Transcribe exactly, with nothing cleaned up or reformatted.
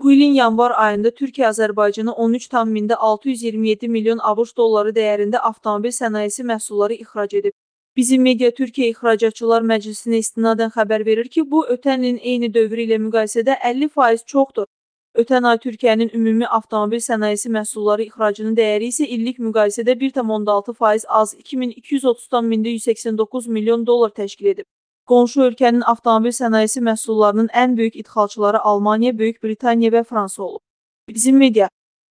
Bu ilin yanvar ayında Türkiyə Azərbaycana on üç tam altı yüz iyirmi yeddi milyon ABŞ dolları dəyərində avtomobil sənayesi məhsulları ixrac edib. Bizim Media Türkiyə İxracatçılar Məclisinə istinadən xəbər verir ki, bu ötən ilin eyni dövrü ilə müqayisədə əlli faiz çoxdur. Ötən ay Türkiyənin ümumi avtomobil sənayesi məhsulları ixracının dəyəri isə illik müqayisədə bir tam on altı faiz az iki min iki yüz otuz tam yüz səksən doqquz milyon dollar təşkil edib. Qonşu ölkənin avtomobil sənayesi məhsullarının ən böyük idxalçıları Almaniya, Böyük Britaniya və Fransa olub. Bizim Media